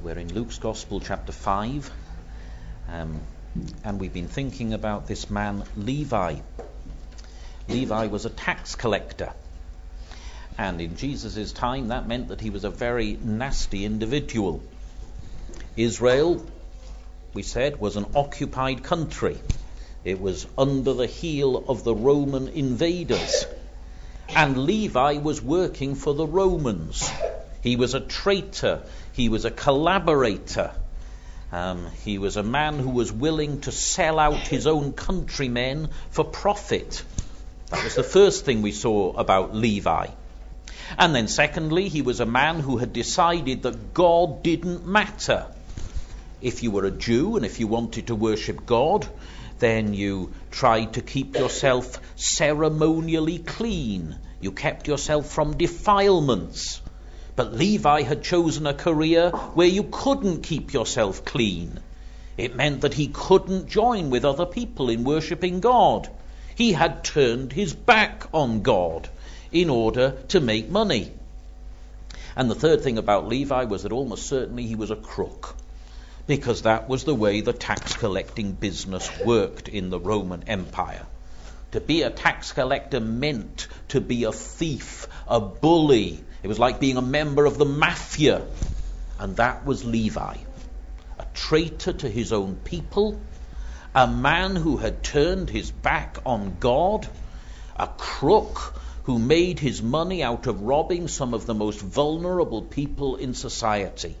We're in Luke's Gospel, chapter 5, and we've been thinking about this man, Levi. Levi was a tax collector, and in Jesus' time that meant that he was a very nasty individual. Israel, we said, was an occupied country. It was under the heel of the Roman invaders, and Levi was working for the Romans. He was a traitor. He was a collaborator. He was a man who was willing to sell out his own countrymen for profit. That was the first thing we saw about Levi. And then secondly, he was a man who had decided that God didn't matter. If you were a Jew and if you wanted to worship God, then you tried to keep yourself ceremonially clean. You kept yourself from defilements. But Levi had chosen a career where you couldn't keep yourself clean. It meant that he couldn't join with other people in worshipping God. He had turned his back on God in order to make money. And the third thing about Levi was that almost certainly he was a crook, because that was the way the tax collecting business worked in the Roman Empire. To be a tax collector meant to be a thief, a bully. It was like being a member of the mafia. And that was Levi, a traitor to his own people, a man who had turned his back on God, a crook who made his money out of robbing some of the most vulnerable people in society.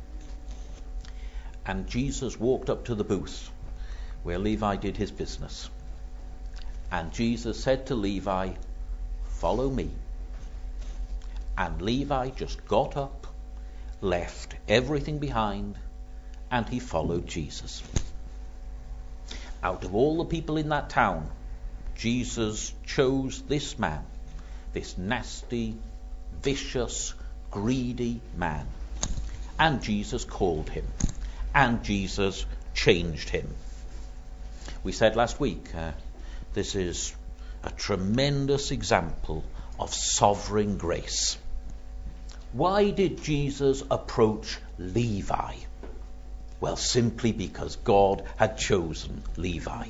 And Jesus walked up to the booth where Levi did his business. And Jesus said to Levi, "Follow me." And Levi just got up, left everything behind, and he followed Jesus. Out of all the people in that town, Jesus chose this man, this nasty, vicious, greedy man. And Jesus called him. And Jesus changed him. We said last week, this is a tremendous example of sovereign grace. Why did Jesus approach Levi? Well, simply because God had chosen Levi.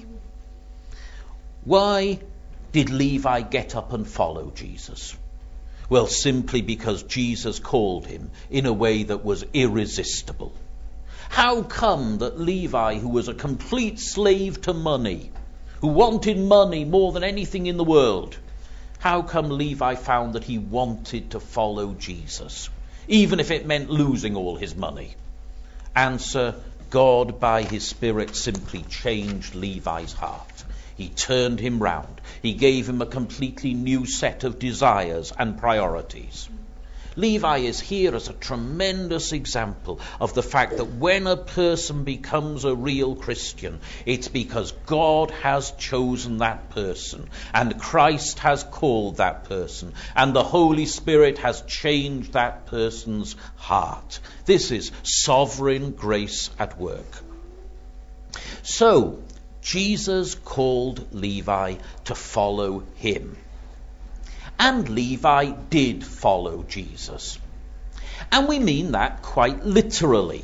Why did Levi get up and follow Jesus? Well, simply because Jesus called him in a way that was irresistible. How come that Levi, who was a complete slave to money, who wanted money more than anything in the world, how come Levi found that he wanted to follow Jesus, even if it meant losing all his money? Answer: God, by his Spirit, simply changed Levi's heart. He turned him round. He gave him a completely new set of desires and priorities. Levi is here as a tremendous example of the fact that when a person becomes a real Christian, it's because God has chosen that person, and Christ has called that person, and the Holy Spirit has changed that person's heart. This is sovereign grace at work. So, Jesus called Levi to follow him. And Levi did follow Jesus. And we mean that quite literally.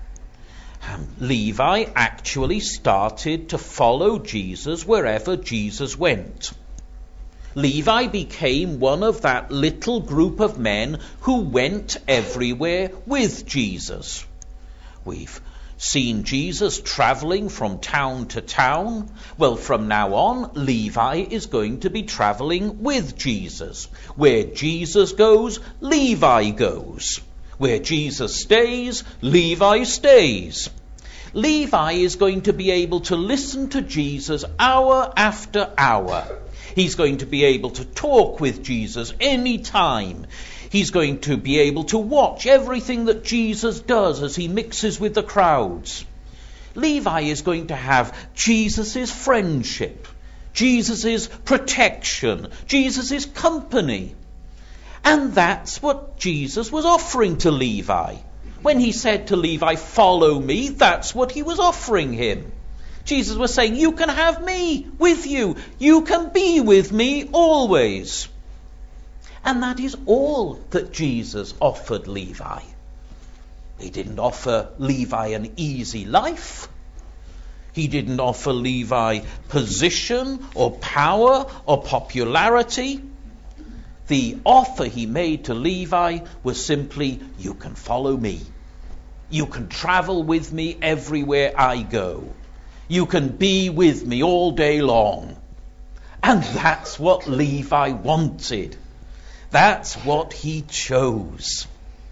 Levi actually started to follow Jesus wherever Jesus went. Levi became one of that little group of men who went everywhere with Jesus. We've seen Jesus traveling from town to town. Well, from now on, Levi is going to be traveling with Jesus. Where Jesus goes, Levi goes. Where Jesus stays, Levi stays. Levi is going to be able to listen to Jesus hour after hour. He's going to be able to talk with Jesus any time. He's going to be able to watch everything that Jesus does as he mixes with the crowds. Levi is going to have Jesus' friendship, Jesus' protection, Jesus' company. And that's what Jesus was offering to Levi. When he said to Levi, "Follow me," that's what he was offering him. Jesus was saying, you can have me with you. You can be with me always. And that is all that Jesus offered Levi. He didn't offer Levi an easy life. He didn't offer Levi position or power or popularity. The offer he made to Levi was simply, you can follow me. You can travel with me everywhere I go. You can be with me all day long. And that's what Levi wanted. That's what he chose.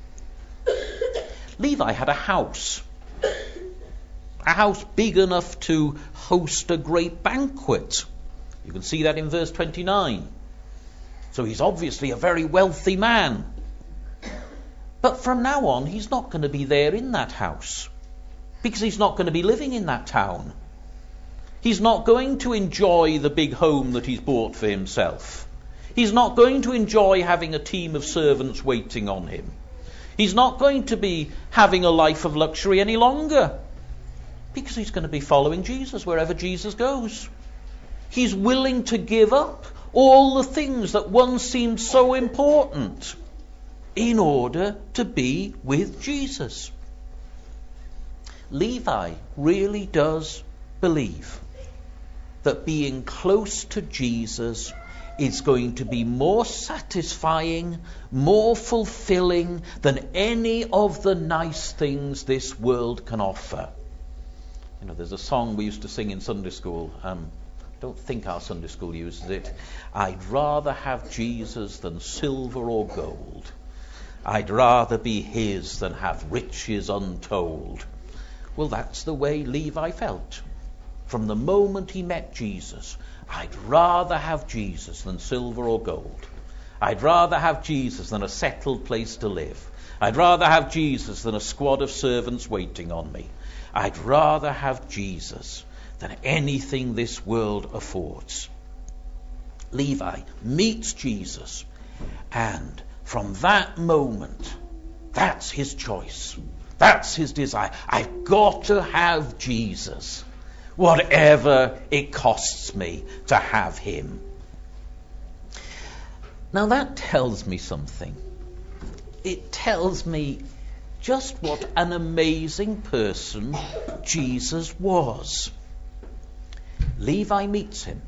Levi had a house big enough to host a great banquet. You can see that in verse 29. So he's obviously a very wealthy man. But from now on, he's not going to be there in that house, because he's not going to be living in that town. He's not going to enjoy the big home that he's bought for himself. He's not going to enjoy having a team of servants waiting on him. He's not going to be having a life of luxury any longer, because he's going to be following Jesus wherever Jesus goes. He's willing to give up all the things that once seemed so important in order to be with Jesus. Levi really does believe that being close to Jesus is going to be more satisfying, more fulfilling than any of the nice things this world can offer. You know, there's a song we used to sing in Sunday school. I don't think our Sunday school uses it. I'd rather have Jesus than silver or gold. I'd rather be his than have riches untold. Well, that's the way Levi felt. From the moment he met Jesus, I'd rather have Jesus than silver or gold. I'd rather have Jesus than a settled place to live. I'd rather have Jesus than a squad of servants waiting on me. I'd rather have Jesus than anything this world affords. Levi meets Jesus, and from that moment, that's his choice. That's his desire. I've got to have Jesus, whatever it costs me to have him. Now that tells me something. It tells me just what an amazing person Jesus was. Levi meets him.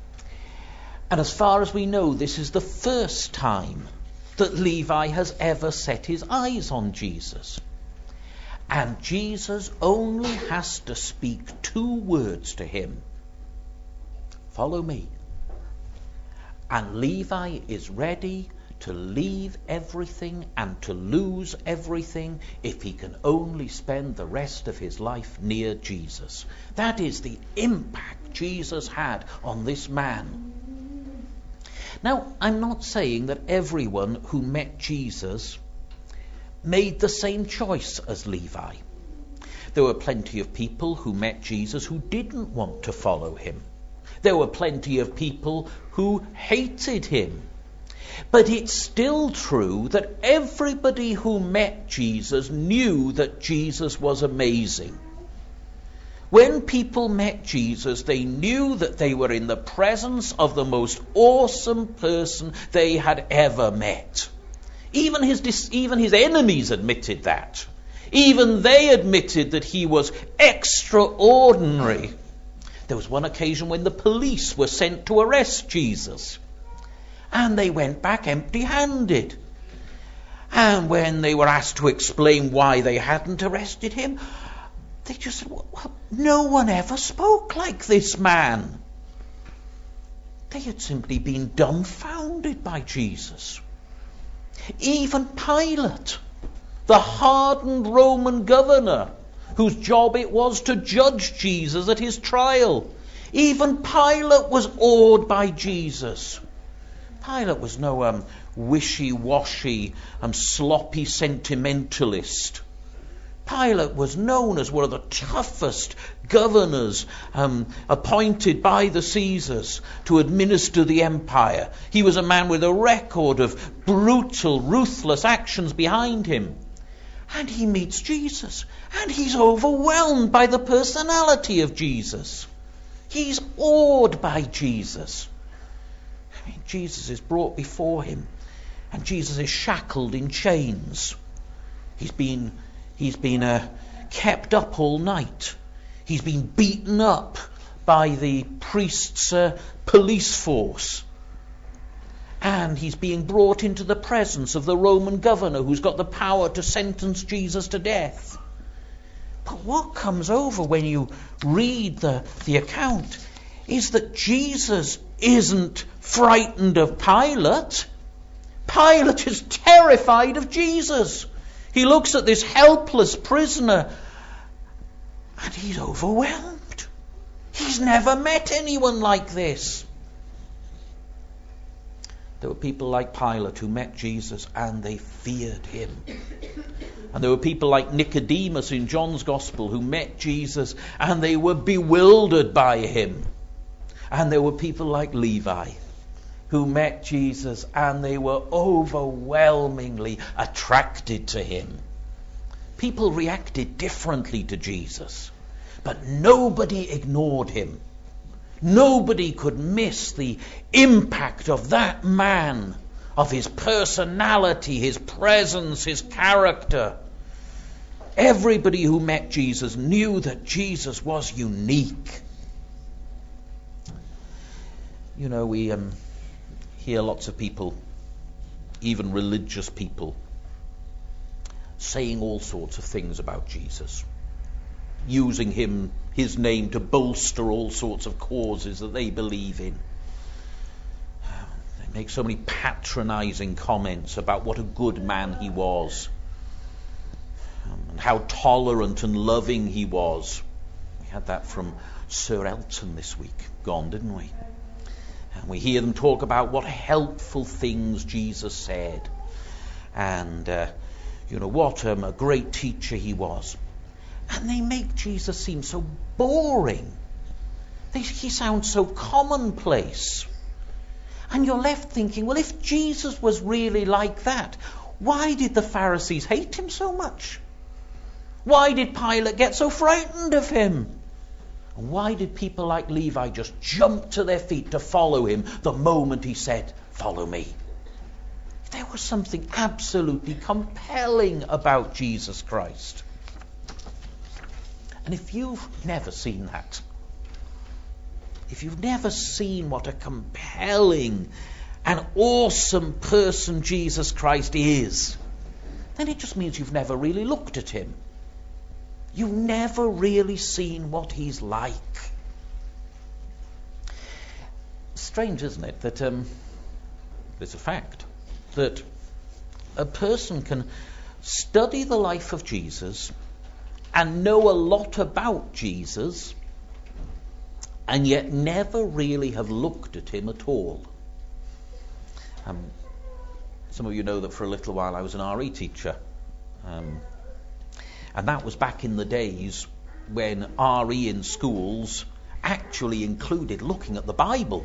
And as far as we know, this is the first time that Levi has ever set his eyes on Jesus. And Jesus only has to speak 2 words to him. Follow me. And Levi is ready to leave everything and to lose everything if he can only spend the rest of his life near Jesus. That is the impact Jesus had on this man. Now, I'm not saying that everyone who met Jesus made the same choice as Levi. There were plenty of people who met Jesus who didn't want to follow him. There were plenty of people who hated him. But it's still true that everybody who met Jesus knew that Jesus was amazing. When people met Jesus, they knew that they were in the presence of the most awesome person they had ever met. Even his enemies admitted that. Even they admitted that he was extraordinary. There was one occasion when the police were sent to arrest Jesus, and they went back empty-handed. And when they were asked to explain why they hadn't arrested him, they just said, well, no one ever spoke like this man. They had simply been dumbfounded by Jesus. Even Pilate, the hardened Roman governor, whose job it was to judge Jesus at his trial, even Pilate was awed by Jesus. Pilate was no wishy-washy, sloppy sentimentalist. Pilate was known as one of the toughest governors appointed by the Caesars to administer the empire. He was a man with a record of brutal, ruthless actions behind him. And he meets Jesus, and he's overwhelmed by the personality of Jesus. He's awed by Jesus. I mean, Jesus is brought before him, and Jesus is shackled in chains. He's been He's been kept up all night. He's been beaten up by the priest's police force. And he's being brought into the presence of the Roman governor who's got the power to sentence Jesus to death. But what comes over when you read the account is that Jesus isn't frightened of Pilate. Pilate is terrified of Jesus. He looks at this helpless prisoner and he's overwhelmed. He's never met anyone like this. There were people like Pilate who met Jesus and they feared him. And there were people like Nicodemus in John's Gospel who met Jesus and they were bewildered by him. And there were people like Levi who met Jesus and they were overwhelmingly attracted to him. People reacted differently to Jesus, but nobody ignored him. Nobody could miss the impact of that man, of his personality, his presence, his character. Everybody who met Jesus knew that Jesus was unique. You know, we hear lots of people, even religious people, saying all sorts of things about Jesus, using his name to bolster all sorts of causes that they believe in. They make so many patronizing comments about what a good man he was, and how tolerant and loving he was. We had that from Sir Elton this week gone, didn't we? And we hear them talk about what helpful things Jesus said, and what a great teacher he was. And they make Jesus seem so boring. He sounds so commonplace. And you're left thinking, well, if Jesus was really like that, why did the Pharisees hate him so much? Why did Pilate get so frightened of him? And why did people like Levi just jump to their feet to follow him the moment he said, "Follow me"? There was something absolutely compelling about Jesus Christ. And if you've never seen that, if you've never seen what a compelling and awesome person Jesus Christ is, then it just means you've never really looked at him. You've never really seen what he's like. Strange, isn't it, that it's a fact that a person can study the life of Jesus and know a lot about Jesus and yet never really have looked at him at all. Some of you know that for a little while I was an RE teacher. And that was back in the days when RE in schools actually included looking at the Bible.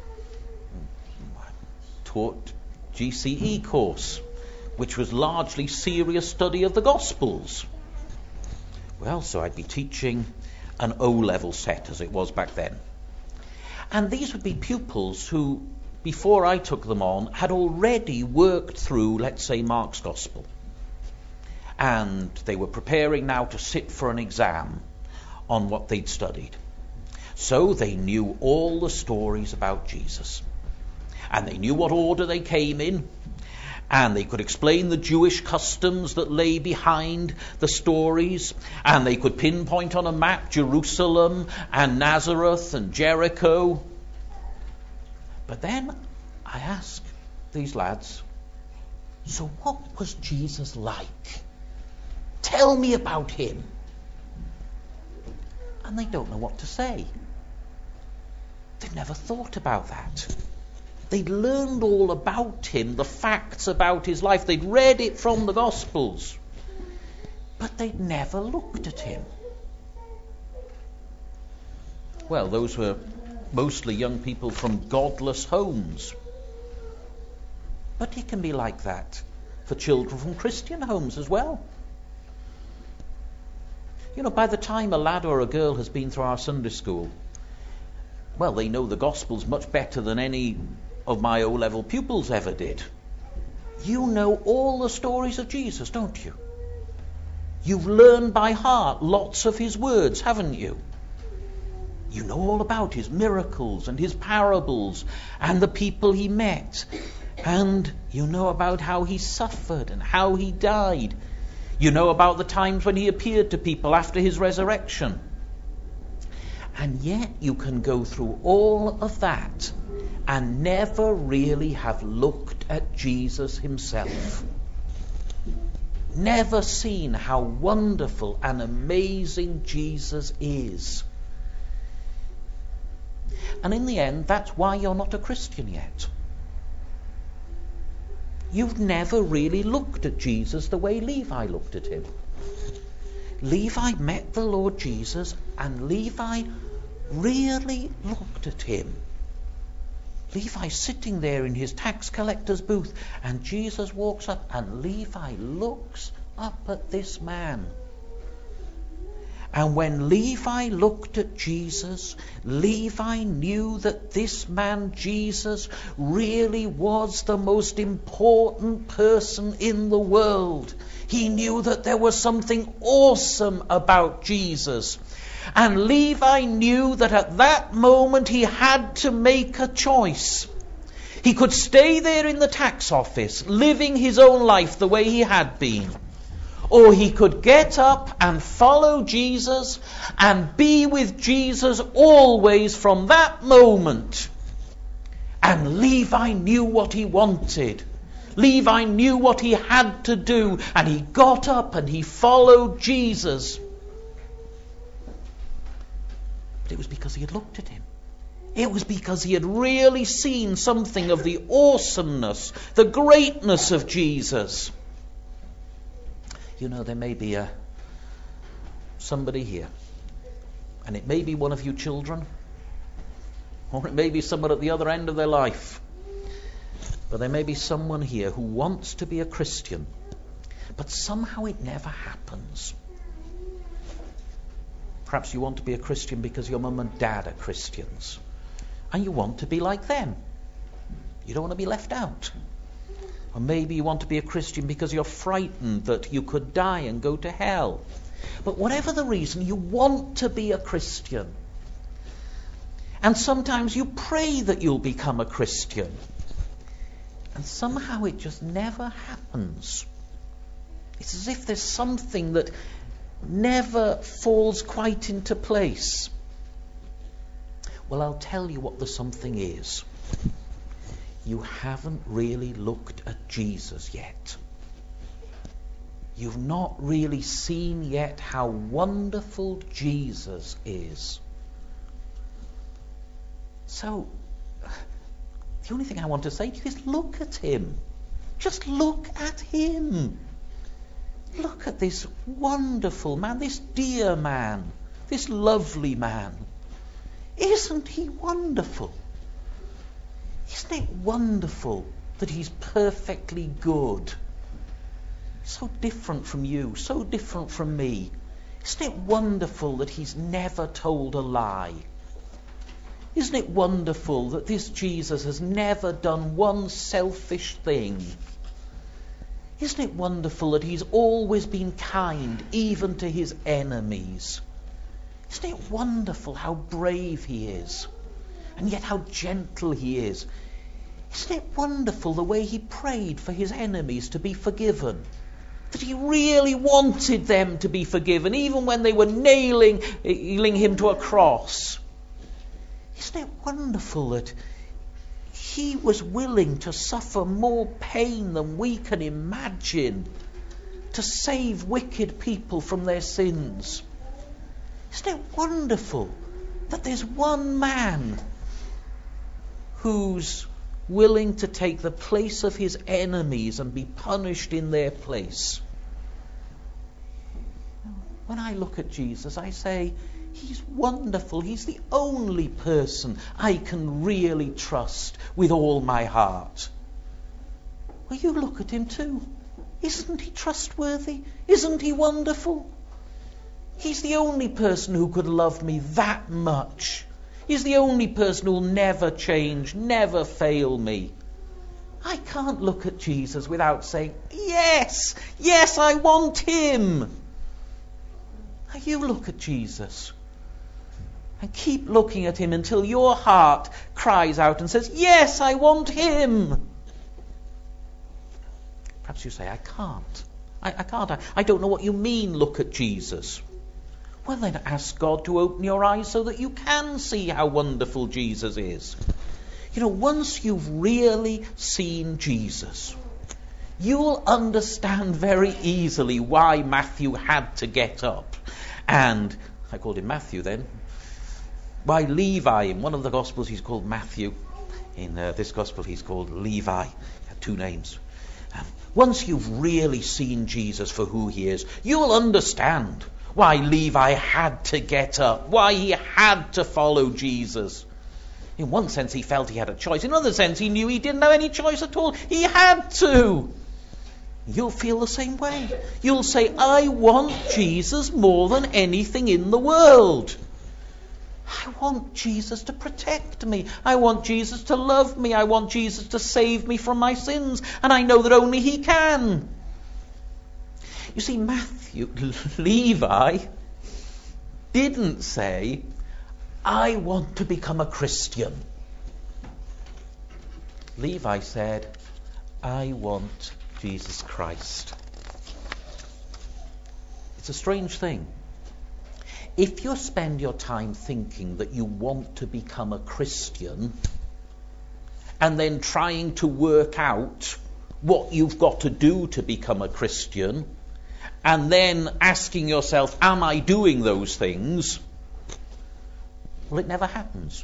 I taught GCE course, which was largely serious study of the Gospels. Well, so I'd be teaching an O-level set, as it was back then. And these would be pupils who, before I took them on, had already worked through, let's say, Mark's Gospel. And they were preparing now to sit for an exam on what they'd studied. So they knew all the stories about Jesus. And they knew what order they came in. And they could explain the Jewish customs that lay behind the stories. And they could pinpoint on a map Jerusalem and Nazareth and Jericho. But then I asked these lads, so what was Jesus like? Tell me about him. And they don't know what to say. They've never thought about that. They'd learned all about him, the facts about his life. They'd read it from the Gospels. But they'd never looked at him. Well, those were mostly young people from godless homes. But it can be like that for children from Christian homes as well. You know, by the time a lad or a girl has been through our Sunday school, well, they know the Gospels much better than any of my O-level pupils ever did. You know all the stories of Jesus, don't you? You've learned by heart lots of his words, haven't you? You know all about his miracles and his parables and the people he met. And you know about how he suffered and how he died. You know about the times when he appeared to people after his resurrection. And yet you can go through all of that and never really have looked at Jesus himself. Never seen how wonderful and amazing Jesus is. And in the end, that's why you're not a Christian yet. You've never really looked at Jesus the way Levi looked at him. Levi met the Lord Jesus, and Levi really looked at him. Levi sitting there in his tax collector's booth, and Jesus walks up, and Levi looks up at this man. And when Levi looked at Jesus, Levi knew that this man, Jesus, really was the most important person in the world. He knew that there was something awesome about Jesus. And Levi knew that at that moment he had to make a choice. He could stay there in the tax office, living his own life the way he had been. Or he could get up and follow Jesus and be with Jesus always from that moment. And Levi knew what he wanted. Levi knew what he had to do, and he got up and he followed Jesus. But it was because he had looked at him. It was because he had really seen something of the awesomeness, the greatness of Jesus. You know, there may be somebody here, and it may be one of you children, or it may be someone at the other end of their life. But there may be someone here who wants to be a Christian, but somehow it never happens. Perhaps you want to be a Christian because your mum and dad are Christians, and you want to be like them. You don't want to be left out. Or maybe you want to be a Christian because you're frightened that you could die and go to hell. But whatever the reason, you want to be a Christian. And sometimes you pray that you'll become a Christian. And somehow it just never happens. It's as if there's something that never falls quite into place. Well, I'll tell you what the something is. You haven't really looked at Jesus yet. You've not really seen yet how wonderful Jesus is. So, the only thing I want to say to you is look at him. Just look at him. Look at this wonderful man, this dear man, this lovely man. Isn't he wonderful? Isn't it wonderful that he's perfectly good? So different from you, so different from me. Isn't it wonderful that he's never told a lie? Isn't it wonderful that this Jesus has never done one selfish thing? Isn't it wonderful that he's always been kind, even to his enemies? Isn't it wonderful how brave he is? And yet how gentle he is. Isn't it wonderful the way he prayed for his enemies to be forgiven? That he really wanted them to be forgiven, even when they were nailing him to a cross. Isn't it wonderful that he was willing to suffer more pain than we can imagine to save wicked people from their sins? Isn't it wonderful that there's one man who's willing to take the place of his enemies and be punished in their place? When I look at Jesus, I say, he's wonderful. He's the only person I can really trust with all my heart. Well, you look at him too. Isn't he trustworthy? Isn't he wonderful? He's the only person who could love me that much. He's the only person who'll never change, never fail me. I can't look at Jesus without saying, yes, I want him. Now you look at Jesus. And keep looking at him until your heart cries out and says, yes, I want him. Perhaps you say, I can't. I can't. I don't know what you mean, look at Jesus. Well, then ask God to open your eyes so that you can see how wonderful Jesus is. You know, once you've really seen Jesus, you'll understand very easily why Matthew had to get up. And I called him Matthew then. Why Levi, in one of the Gospels he's called Matthew. In this Gospel he's called Levi. He had two names. Once you've really seen Jesus for who he is, you'll understand why Levi had to get up, why he had to follow Jesus. In one sense he felt he had a choice. In another sense he knew he didn't have any choice at all. He had to. You'll feel the same way. You'll say, I want Jesus more than anything in the world. I want Jesus to protect me. I want Jesus to love me. I want Jesus to save me from my sins. And I know that only he can. You see, Levi didn't say, I want to become a Christian. Levi said, I want Jesus Christ. It's a strange thing. If you spend your time thinking that you want to become a Christian and then trying to work out what you've got to do to become a Christian and then asking yourself, am I doing those things? Well, it never happens.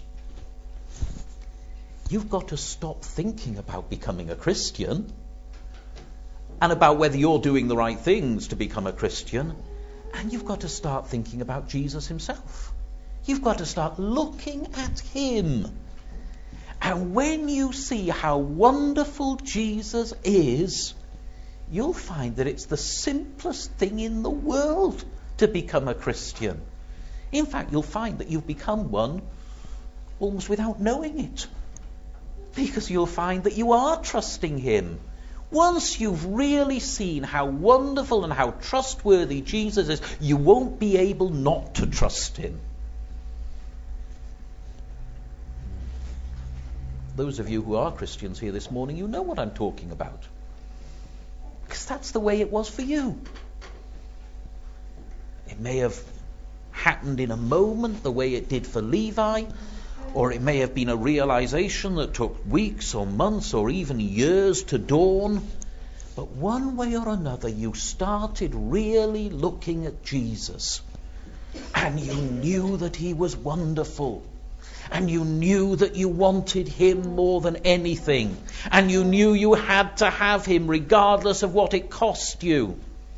You've got to stop thinking about becoming a Christian and about whether you're doing the right things to become a Christian. And you've got to start thinking about Jesus himself. You've got to start looking at him. And when you see how wonderful Jesus is, you'll find that it's the simplest thing in the world to become a Christian. In fact, you'll find that you've become one almost without knowing it. Because you'll find that you are trusting him. Once you've really seen how wonderful and how trustworthy Jesus is, you won't be able not to trust him. Those of you who are Christians here this morning, you know what I'm talking about. Because that's the way it was for you. It may have happened in a moment the way it did for Levi, or it may have been a realization that took weeks or months or even years to dawn. But one way or another, you started really looking at Jesus. And you knew that he was wonderful. And you knew that you wanted him more than anything. And you knew you had to have him regardless of what it cost you.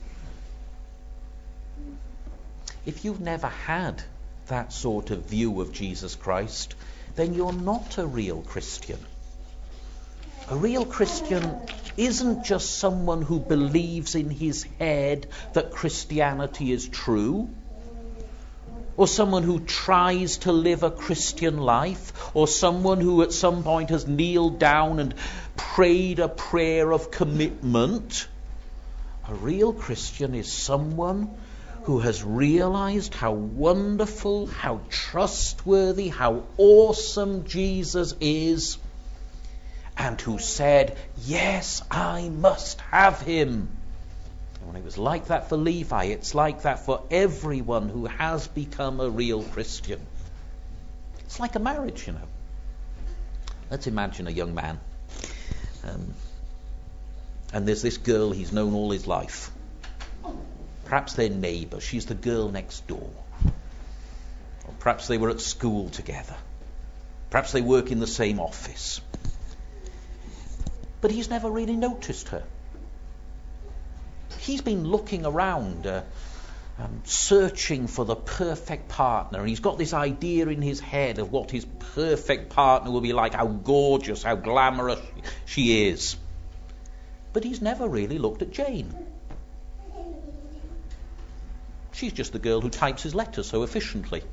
If you've never had that sort of view of Jesus Christ, then you're not a real Christian. A real Christian isn't just someone who believes in his head that Christianity is true, or someone who tries to live a Christian life, or someone who at some point has kneeled down and prayed a prayer of commitment. A real Christian is someone who has realized how wonderful, how trustworthy, how awesome Jesus is, and who said, yes, I must have him. And when it was like that for Levi, it's like that for everyone who has become a real Christian. It's like a marriage, you know. Let's imagine a young man, and there's this girl he's known all his life. Perhaps they're neighbours. She's the girl next door. Or perhaps they were at school together. Perhaps they work in the same office. But he's never really noticed her. He's been looking around, searching for the perfect partner. And he's got this idea in his head of what his perfect partner will be like, how gorgeous, how glamorous she is. But he's never really looked at Jane. She's just the girl who types his letters so efficiently.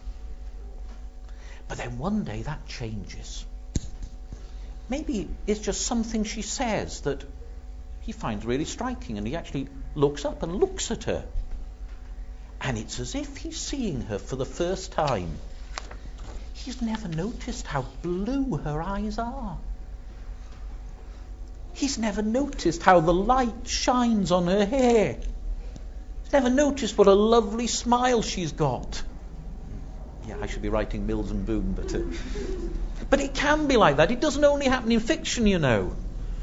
But then one day that changes. Maybe it's just something she says that he finds really striking, and he actually looks up and looks at her. And it's as if he's seeing her for the first time. He's never noticed how blue her eyes are. He's never noticed how the light shines on her hair. He's never noticed what a lovely smile she's got. Yeah, I should be writing Mills and Boon, but it can be like that. It doesn't only happen in fiction, you know.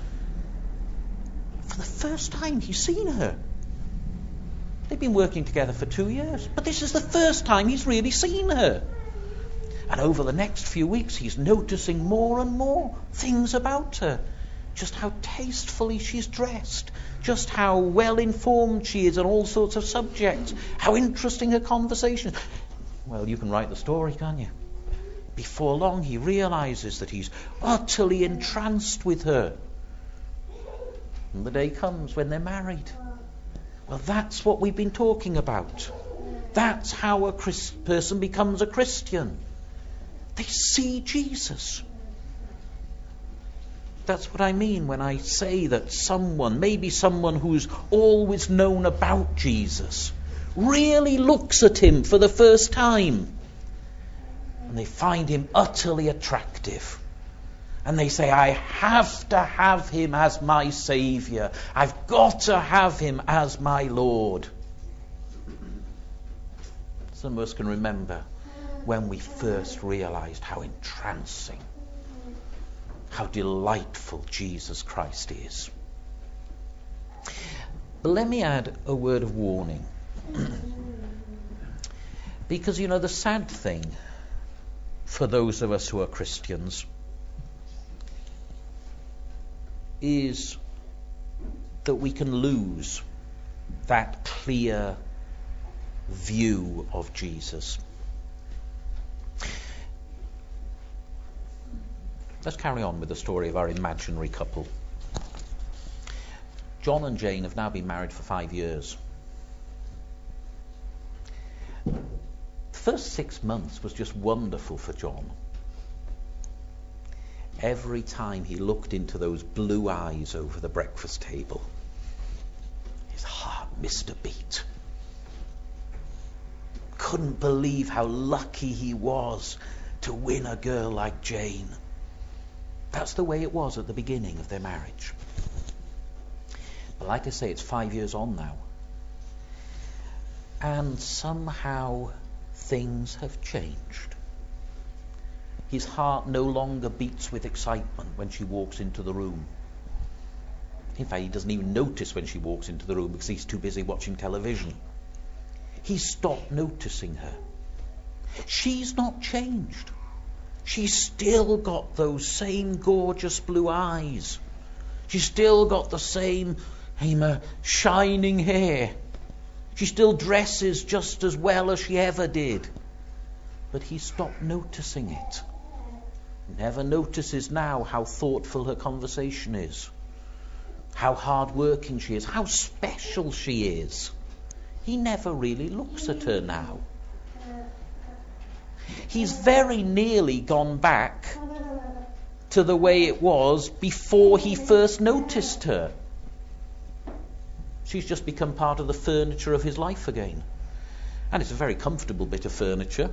For the first time, he's seen her. They've been working together for 2 years, but this is the first time he's really seen her. And over the next few weeks, he's noticing more and more things about her. Just how tastefully she's dressed, just how well informed she is on all sorts of subjects, how interesting her conversation. Well, you can write the story, can't you? Before long, he realizes that he's utterly entranced with her. And the day comes when they're married. Well, that's what we've been talking about. That's how a person becomes a Christian. They see Jesus. That's what I mean when I say that someone, maybe someone who's always known about Jesus, really looks at him for the first time. And they find him utterly attractive. And they say, I have to have him as my Saviour. I've got to have him as my Lord. Some of us can remember when we first realized how entrancing, how delightful Jesus Christ is. But let me add a word of warning. Because, you know, the sad thing for those of us who are Christians is that we can lose that clear view of Jesus. Let's carry on with the story of our imaginary couple. John and Jane have now been married for 5 years. The first 6 months was just wonderful for John. Every time he looked into those blue eyes over the breakfast table, his heart missed a beat. Couldn't believe how lucky he was to win a girl like Jane. That's the way it was at the beginning of their marriage. But like I say, it's 5 years on now. And somehow things have changed. His heart no longer beats with excitement when she walks into the room. In fact, he doesn't even notice when she walks into the room because he's too busy watching television. He's stopped noticing her. She's not changed. She's still got those same gorgeous blue eyes. She's still got the same shining hair. She still dresses just as well as she ever did. But he stopped noticing it. Never notices now how thoughtful her conversation is, how hard-working she is, how special she is. He never really looks at her now. He's very nearly gone back to the way it was before he first noticed her. She's just become part of the furniture of his life again. And it's a very comfortable bit of furniture.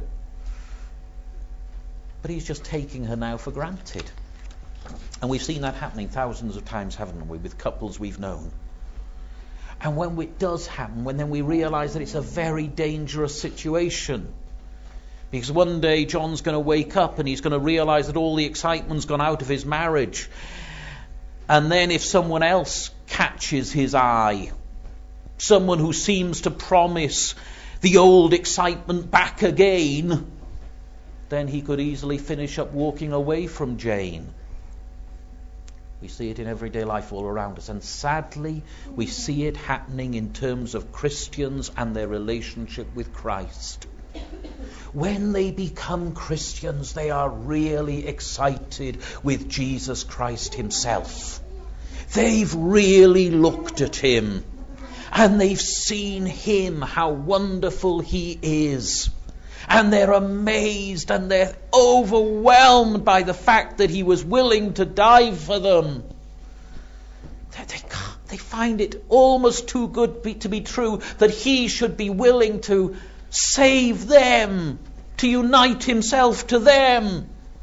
But he's just taking her now for granted. And we've seen that happening thousands of times, haven't we, with couples we've known. And when it does happen, then we realise that it's a very dangerous situation. Because one day John's going to wake up and he's going to realise that all the excitement's gone out of his marriage. And then if someone else catches his eye, someone who seems to promise the old excitement back again, then he could easily finish up walking away from Jane. We see it in everyday life all around us. And sadly, we see it happening in terms of Christians and their relationship with Christ. When they become Christians, they are really excited with Jesus Christ himself. They've really looked at him. And they've seen him, how wonderful he is. And they're amazed and they're overwhelmed by the fact that he was willing to die for them. They find it almost too good to be true that he should be willing to save them, to unite himself to them.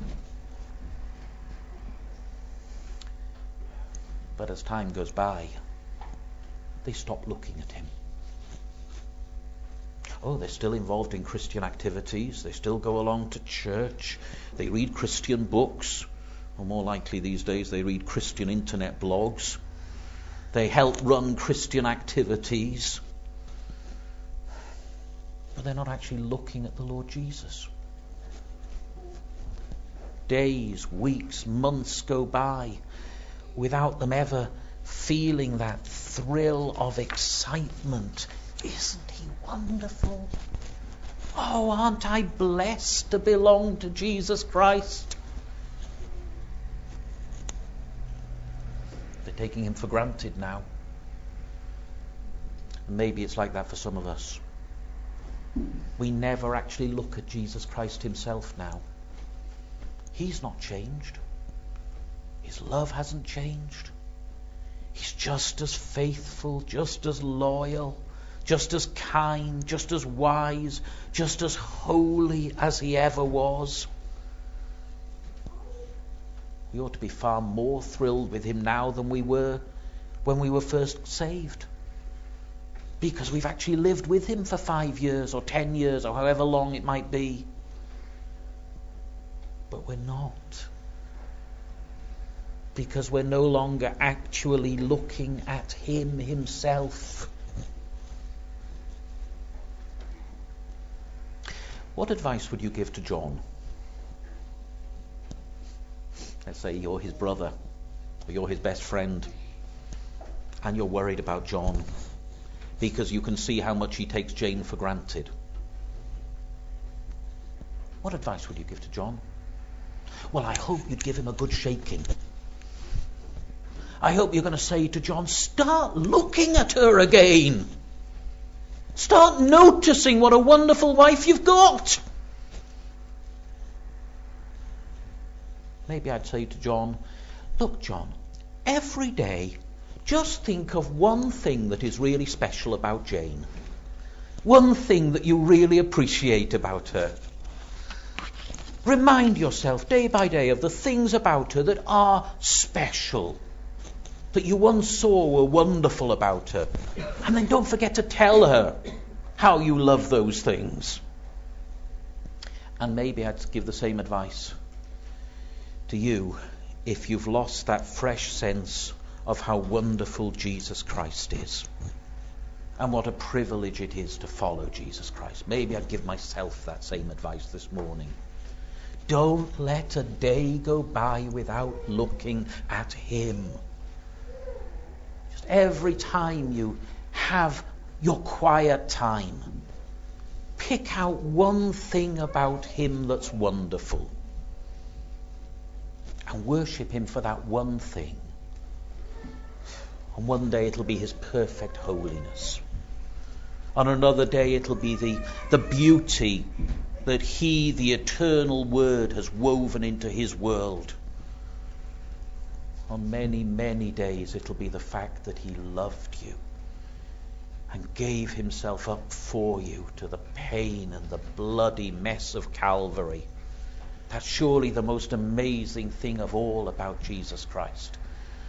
But as time goes by, they stop looking at him. Oh, they're still involved in Christian activities. They still go along to church. They read Christian books. Or more likely these days, they read Christian internet blogs. They help run Christian activities. But they're not actually looking at the Lord Jesus. Days, weeks, months go by without them ever feeling that thrill of excitement. Isn't he wonderful? Oh, aren't I blessed to belong to Jesus Christ? They're taking him for granted now. And maybe it's like that for some of us. We never actually look at Jesus Christ himself now. He's not changed. His love hasn't changed. He's just as faithful, just as loyal, just as kind, just as wise, just as holy as he ever was. We ought to be far more thrilled with him now than we were when we were first saved. Because we've actually lived with him for 5 years or 10 years or however long it might be. But we're not. Because we're no longer actually looking at him himself. What advice would you give to John? Let's say you're his brother, or you're his best friend, and you're worried about John because you can see how much he takes Jane for granted. What advice would you give to John? Well, I hope you'd give him a good shaking. I hope you're going to say to John, start looking at her again. Start noticing what a wonderful wife you've got. Maybe I'd say to John, look, John, every day just think of one thing that is really special about Jane. One thing that you really appreciate about her. Remind yourself day by day of the things about her that are special, that you once saw were wonderful about her. And then don't forget to tell her how you love those things. And maybe I'd give the same advice to you if you've lost that fresh sense of how wonderful Jesus Christ is. And what a privilege it is to follow Jesus Christ. Maybe I'd give myself that same advice this morning. Don't let a day go by without looking at him. Just every time you have your quiet time, pick out one thing about him that's wonderful. And worship him for that one thing. On one day it'll be his perfect holiness. On another day it'll be the beauty that he, the eternal Word, has woven into his world. On many, many days it'll be the fact that he loved you and gave himself up for you to the pain and the bloody mess of Calvary. That's surely the most amazing thing of all about Jesus Christ.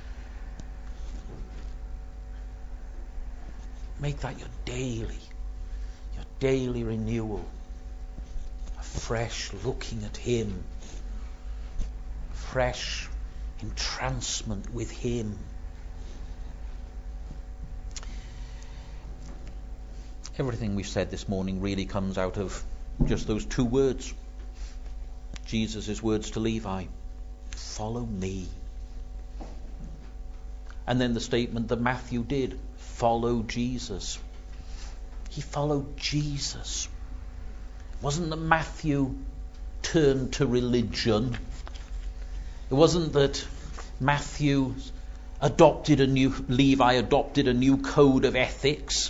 Make that your daily renewal. Fresh looking at him. Fresh entrancement with him. Everything we've said this morning really comes out of just those two words. Jesus' words to Levi, follow me. And then the statement that Matthew did, follow Jesus. He followed Jesus. It wasn't that Matthew turned to religion. It wasn't that Levi adopted a new code of ethics.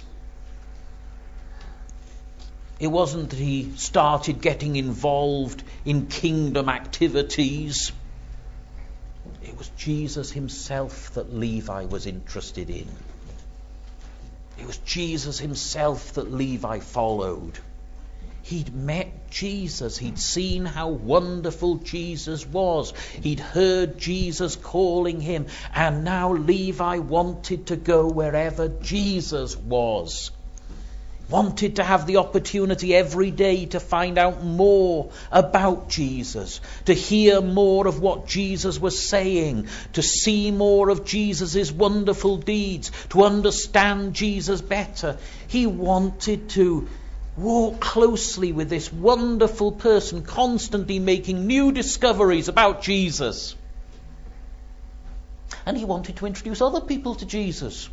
It wasn't that he started getting involved in kingdom activities. It It was Jesus himself that Levi was interested in. It was Jesus himself that Levi followed. He'd met Jesus. He'd seen how wonderful Jesus was. He'd heard Jesus calling him. And now Levi wanted to go wherever Jesus was. Wanted to have the opportunity every day to find out more about Jesus, to hear more of what Jesus was saying, to see more of Jesus' wonderful deeds, to understand Jesus better. He wanted to walk closely with this wonderful person, constantly making new discoveries about Jesus. And he wanted to introduce other people to Jesus.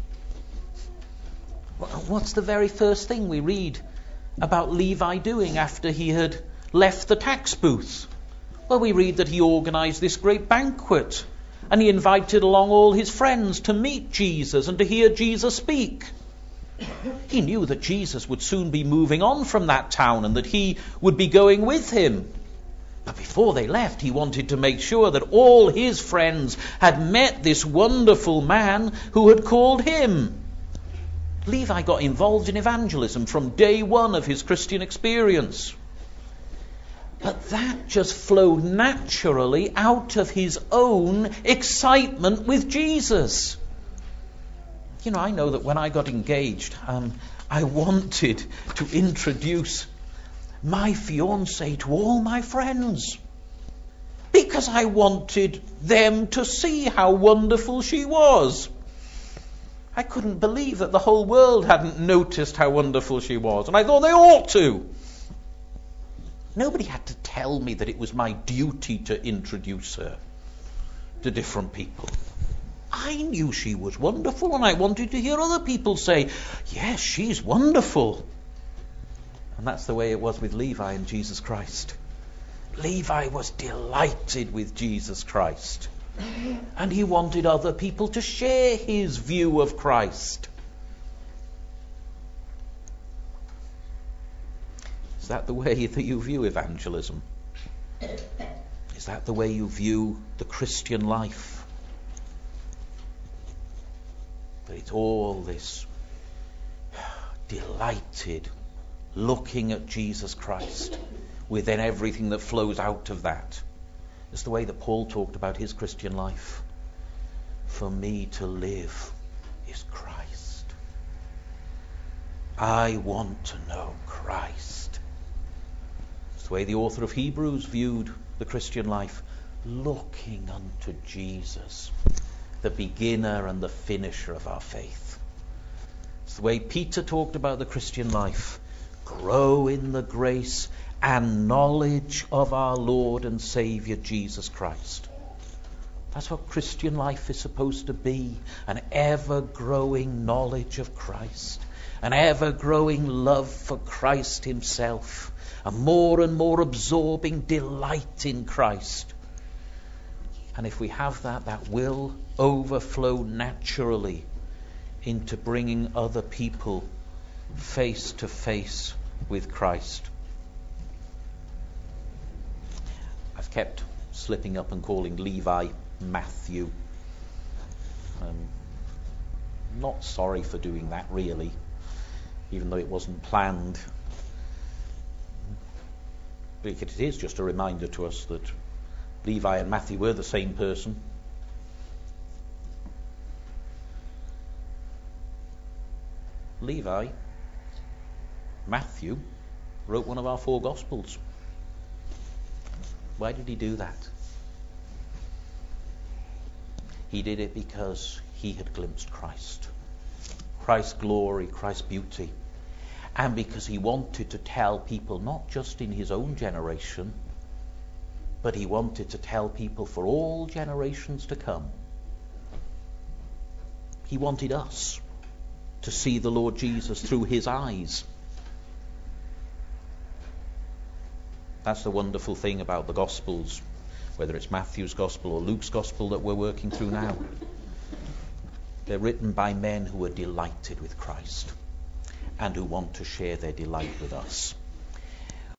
What's the very first thing we read about Levi doing after he had left the tax booth? Well, we read that he organised this great banquet and he invited along all his friends to meet Jesus and to hear Jesus speak. He knew that Jesus would soon be moving on from that town and that he would be going with him. But before they left, he wanted to make sure that all his friends had met this wonderful man who had called him. Levi got involved in evangelism from day one of his Christian experience. But that just flowed naturally out of his own excitement with Jesus. You know, I know that when I got engaged, I wanted to introduce my fiancée to all my friends. Because I wanted them to see how wonderful she was. I couldn't believe that the whole world hadn't noticed how wonderful she was. And I thought they ought to. Nobody had to tell me that it was my duty to introduce her to different people. I knew she was wonderful, and I wanted to hear other people say, yes, she's wonderful. And that's the way it was with Levi and Jesus Christ. Levi was delighted with Jesus Christ. And he wanted other people to share his view of Christ. Is that the way that you view evangelism? Is that the way you view the Christian life? That it's all this delighted looking at Jesus Christ within everything that flows out of that. It's the way that Paul talked about his Christian life. For me to live is Christ. I want to know Christ. It's the way the author of Hebrews viewed the Christian life. Looking unto Jesus, the beginner and the finisher of our faith. It's the way Peter talked about the Christian life. Grow in the grace and knowledge of our Lord and Saviour Jesus Christ. That's what Christian life is supposed to be. An ever-growing knowledge of Christ. An ever-growing love for Christ himself. A more and more absorbing delight in Christ. And if we have that, that will overflow naturally into bringing other people face to face with Christ. I've kept slipping up and calling Levi Matthew. Not sorry for doing that, really, even though it wasn't planned. But it is just a reminder to us that Levi and Matthew were the same person. Levi, Matthew, wrote one of our 4 Gospels. Why did he do that? He did it because he had glimpsed Christ. Christ's glory, Christ's beauty. And because he wanted to tell people, not just in his own generation, but he wanted to tell people for all generations to come. He wanted us to see the Lord Jesus through his eyes. That's the wonderful thing about the Gospels, whether it's Matthew's Gospel or Luke's Gospel that we're working through now. They're written by men who are delighted with Christ and who want to share their delight with us.